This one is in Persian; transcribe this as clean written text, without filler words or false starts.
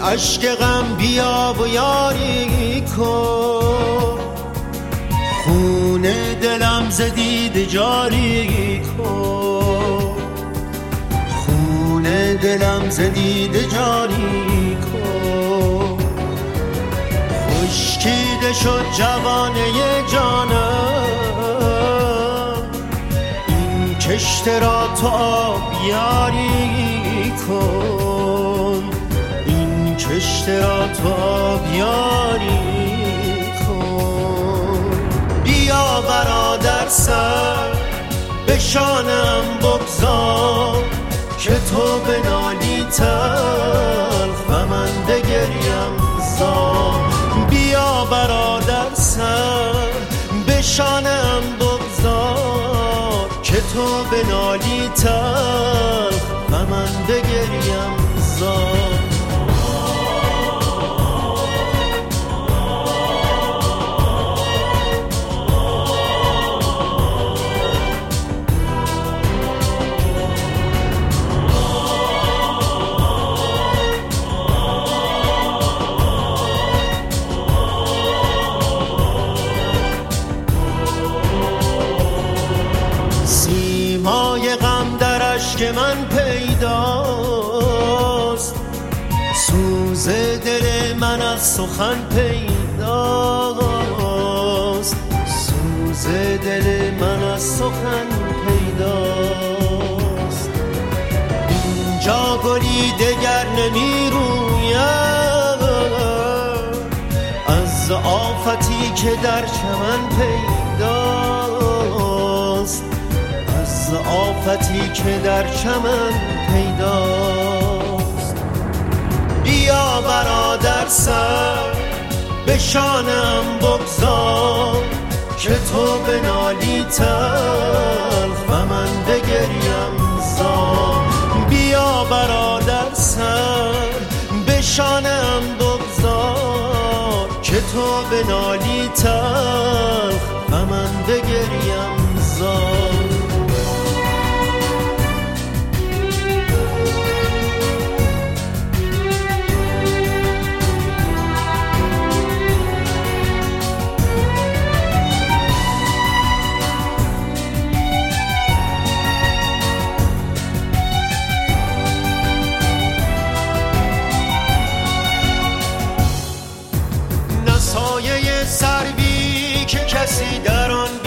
عشق غم بیا و یاری کن، خون دلم ز دیده جاری کن، خون دلم ز دیده جاری کن. خشکیده شد جوانه جانم، این کشته را تو آبیاری کن، این کشته را تو آبیاری کن. بیا برادر سر به شانم بگذار، که تو بنالی تلخ و من بگریم زار. بیا برادر سر به شانم بگذار، که تو بنالی تلخ و من بگریم زار. سیمای غم در اشک من پیداست، سوز دل من از سخن پیداست، سوز دل من از سخن پیداست. اینجا گلی دگر نمی روید از آفتی که در چمن پیداست، از آفتی که در چمن پیداست. بیا برادر سر به شانم بگذار، که تو بنالی تلخ و من بگریم زار. بیا برادر سر به شانم بگذار، که تو بنالی تلخ و من بگریم زار. سایه سروی که کسی در آن